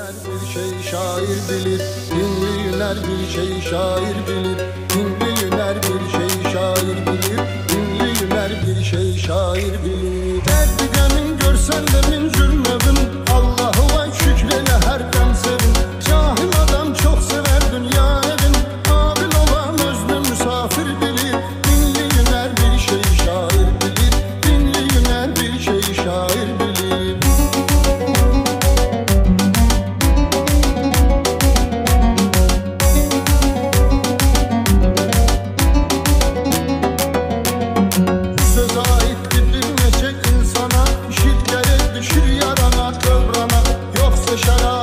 bir şey şair bilir, dinleyenler bir şey şair bilir, dinleyenler bir şey şair bilir, dinleyenler bir şey şair bilir. Derdi demin görsen de min cürmedin, Allah'u vay şükrele her dem sevin. Cahil adam çok sever dünya evin, abil olan özlü misafir bilir, dinleyenler bir şey şair bilir, dinleyenler bir şey şair bilir. Shut up.